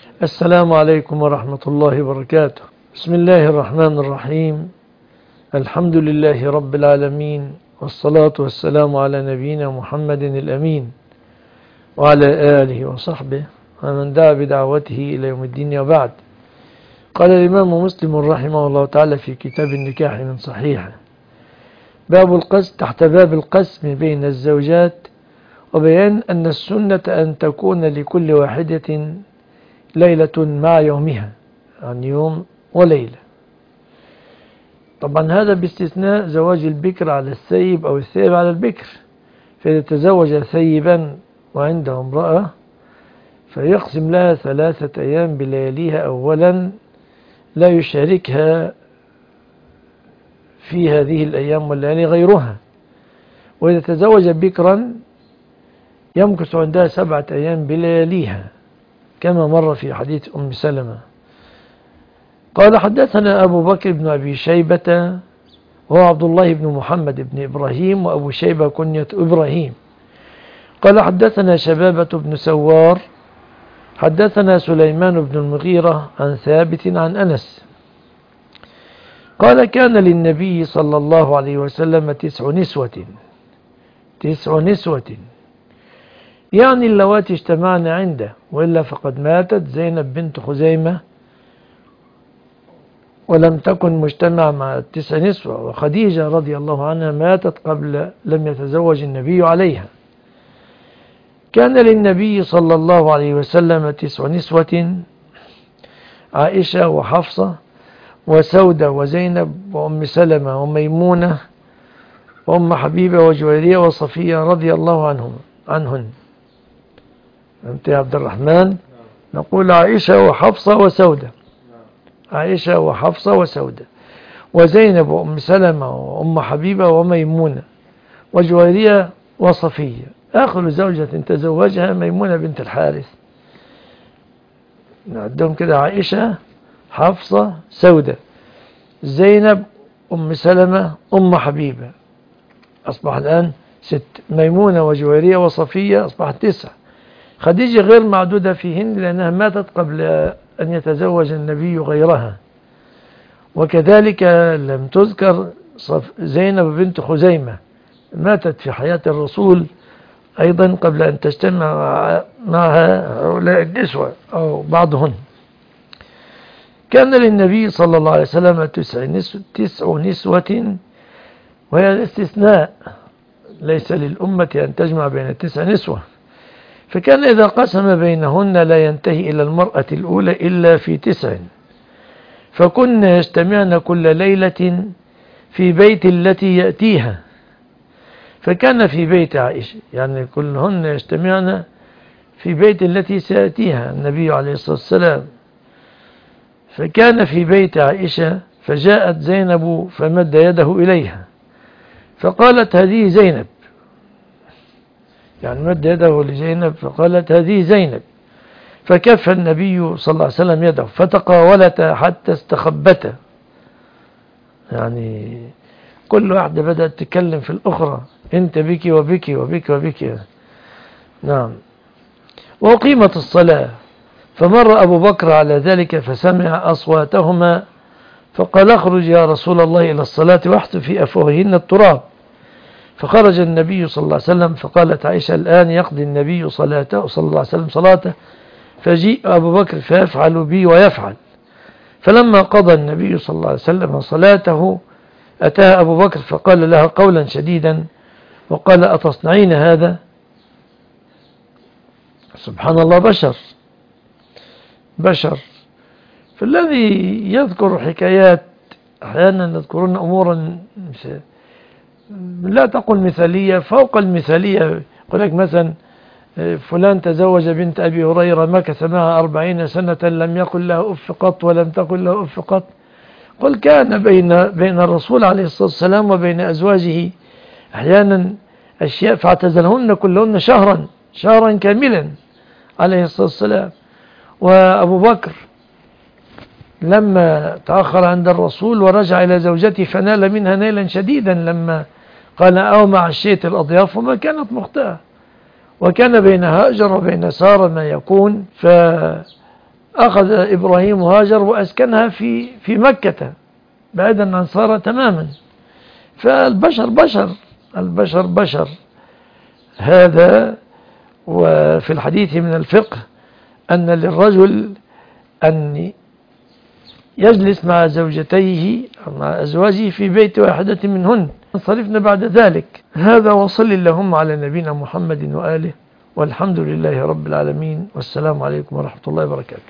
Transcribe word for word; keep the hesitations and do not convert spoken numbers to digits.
السلام عليكم ورحمة الله وبركاته. بسم الله الرحمن الرحيم. الحمد لله رب العالمين، والصلاة والسلام على نبينا محمد الأمين وعلى آله وصحبه ومن دعا بدعوته إلى يوم الدين. وبعد، قال الإمام مسلم رحمه الله تعالى في كتاب النكاح من صحيحه: باب القسم، تحت باب القسم بين الزوجات، وبيان أن السنة أن تكون لكل واحدة ليلة مع يومها، يعني يوم وليلة. طبعا هذا باستثناء زواج البكر على الثيب أو الثيب على البكر. فإذا تزوج ثيبا وعنده امرأة فيقسم لها ثلاثة أيام بلياليها أولا، لا يشاركها في هذه الأيام والليالي غيرها. وإذا تزوج بكرا يمكث عندها سبعة أيام بلياليها، كما مر في حديث أم سلمة. قال: حدثنا أبو بكر بن أبي شيبة وهو عبد الله بن محمد بن إبراهيم، وأبو شيبة كنية إبراهيم. قال: حدثنا شبابة بن سوار حدثنا سليمان بن المغيرة عن ثابت عن أنس قال: كان للنبي صلى الله عليه وسلم تسع نسوة تسع نسوة يعني اللواتي اجتمعن عنده، وإلا فقد ماتت زينب بنت خزيمة ولم تكن مجتمع مع التسع نسوة، وخديجة رضي الله عنها ماتت قبل لم يتزوج النبي عليها. كان للنبي صلى الله عليه وسلم تسع نسوة: عائشة وحفصة وسودة وزينب وأم سلمة وميمونة وأم حبيبة وجويرية وصفية رضي الله عنهم عنهن. أنت يا عبد الرحمن؟ نقول عائشة وحفصة وسودة، عائشة وحفصة وسودة وزينب وأم سلمة وأم حبيبة وميمونة وجويرية وصفية. آخر زوجة تزوجها ميمونة بنت الحارث. نعدهم كده: عائشة، حفصة، سودة، زينب، أم سلمة، أم حبيبة، أصبح الآن ست. ميمونة وجويرية وصفية أصبحت تسع. خديجة غير معدودة فيهن لأنها ماتت قبل أن يتزوج النبي غيرها، وكذلك لم تذكر زينب بنت خزيمة، ماتت في حياة الرسول أيضا قبل أن تجتمع معها هؤلاء النسوة أو بعضهن. كان للنبي صلى الله عليه وسلم تسع نسوة, تسع نسوة وهي الاستثناء، ليس للأمة أن تجمع بين التسع نسوة. فكان إذا قسم بينهن لا ينتهي إلى المرأة الأولى إلا في تسع، فكن يجتمعن كل ليلة في بيت التي يأتيها. فكان في بيت عائشة، يعني كلهن يجتمعن في بيت التي سيأتيها النبي عليه الصلاة والسلام. فكان في بيت عائشة، فجاءت زينب فمد يده إليها فقالت: هذه زينب، يعني مد يده لزينب فقالت: هذه زينب. فكف النبي صلى الله عليه وسلم يده فتقاولتا حتى استخبتا، يعني كل واحدة بدأت تتكلم في الأخرى: انت بك وبك وبك وبك. نعم. وقيمت الصلاة، فمر أبو بكر على ذلك فسمع أصواتهما فقال: اخرج يا رسول الله إلى الصلاة واحث في أفواههن التراب. فخرج النبي صلى الله عليه وسلم، فقالت عائشة: الآن يقضي النبي صلاته صلى الله عليه وسلم صلاته، فجيء أبو بكر فيفعل بي ويفعل. فلما قضى النبي صلى الله عليه وسلم صلاته أتاها أبو بكر فقال لها قولا شديدا وقال: أتصنعين هذا؟ سبحان الله، بشر بشر. فالذي يذكر حكايات أحيانا يذكرون أمورا لا تقل مثالية، فوق المثالية. يقول لك مثلا: فلان تزوج بنت أبي هريرة مكث معها أربعين سنة لم يقل له أف قط ولم تقل له أف قط. قل: كان بين بين الرسول عليه الصلاة والسلام وبين أزواجه أحيانا أشياء فاعتزلهن كلهن شهرا شهرا كاملا عليه الصلاة والسلام. وأبو بكر لما تأخر عند الرسول ورجع إلى زوجته فنال منها نيلا شديدا لما قال: أو مع الشيت الأضياف، وما كانت مخطئة. وكان بين هاجر وبين سارة ما يكون، أخذ إبراهيم هاجر وأسكنها في في مكة بعيدا عن سارة تماما. فالبشر بشر، البشر بشر. هذا. وفي الحديث من الفقه أن للرجل أن يجلس مع زوجتيه أو مع أزواجه في بيت واحدة منهن، انصرفنا بعد ذلك. هذا، وصل اللهم على نبينا محمد وآله، والحمد لله رب العالمين، والسلام عليكم ورحمة الله وبركاته.